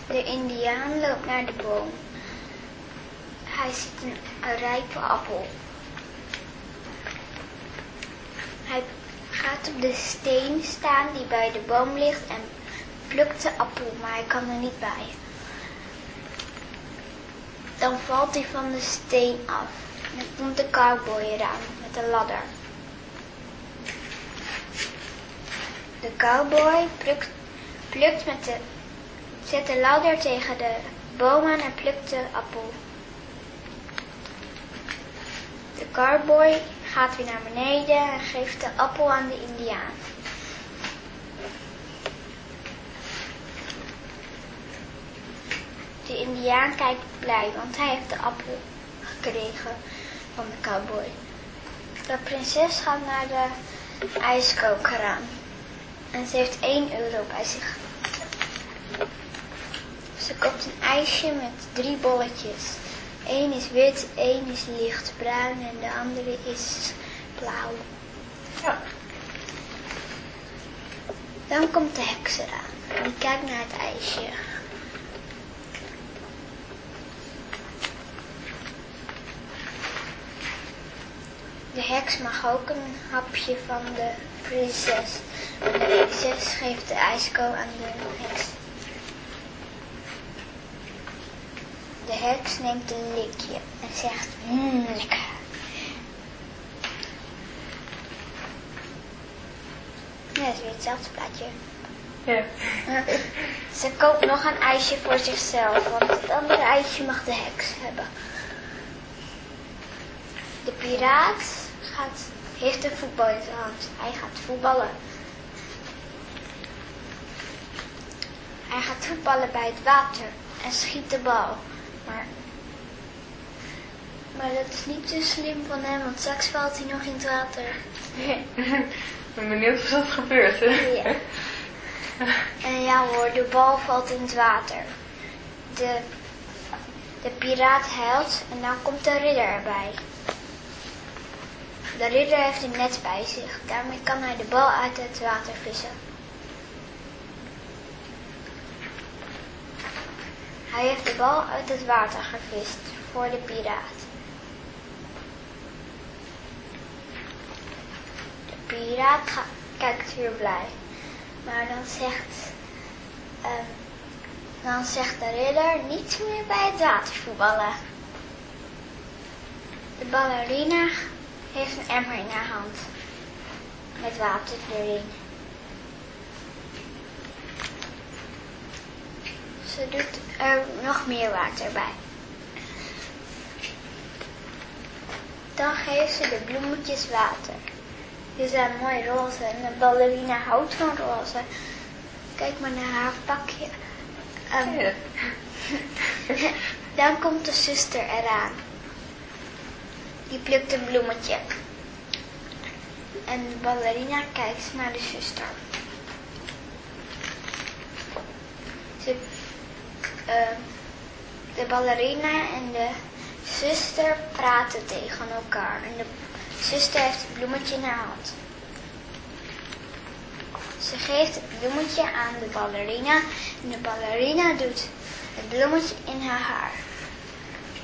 De indiaan loopt naar de boom. Hij ziet een rijpe appel. Hij gaat op de steen staan die bij de boom ligt en plukt de appel, maar hij kan er niet bij. Dan valt hij van de steen af. En dan komt de cowboy eraan met een ladder. De cowboy zet de ladder tegen de boom aan en plukt de appel. De cowboy gaat weer naar beneden en geeft de appel aan de indiaan. De indiaan kijkt blij, want hij heeft de appel gekregen van de cowboy. De prinses gaat naar de ijskoker aan. En ze heeft 1 euro bij zich. Ze koopt een ijsje met 3 bolletjes. 1 is wit, 1 is lichtbruin en de andere is blauw. Ja. Dan komt de heks eraan. Die kijkt naar het ijsje. De heks mag ook een hapje van de prinses. De prinses geeft de ijsko aan de heks. De heks neemt een likje en zegt, lekker. Ja, dat is weer hetzelfde plaatje. Ja. Ze koopt nog een ijsje voor zichzelf, want het andere ijsje mag de heks hebben. De piraat heeft een voetbal in zijn hand. Hij gaat voetballen. Hij gaat voetballen bij het water en schiet de bal. Maar dat is niet te slim van hem, want straks valt hij nog in het water. Ik ben benieuwd of dat gebeurt. Hè? Ja. En ja hoor, de bal valt in het water. De piraat huilt en dan komt de ridder erbij. De ridder heeft een net bij zich. Daarmee kan hij de bal uit het water vissen. Hij heeft de bal uit het water gevist voor de piraat. De piraat kijkt weer blij. Maar dan zegt de ridder niet meer bij het water voetballen. De ballerina heeft een emmer in haar hand. Met water erin. Ze doet er nog meer water bij. Dan geeft ze de bloemetjes water. Die zijn mooi roze en de ballerina houdt van roze. Kijk maar naar haar pakje. Dan komt de zuster eraan. Die plukt een bloemetje. En de ballerina kijkt naar de zuster. De ballerina en de zuster praten tegen elkaar. En de zuster heeft het bloemetje in haar hand. Ze geeft het bloemetje aan de ballerina. En de ballerina doet het bloemetje in haar haar.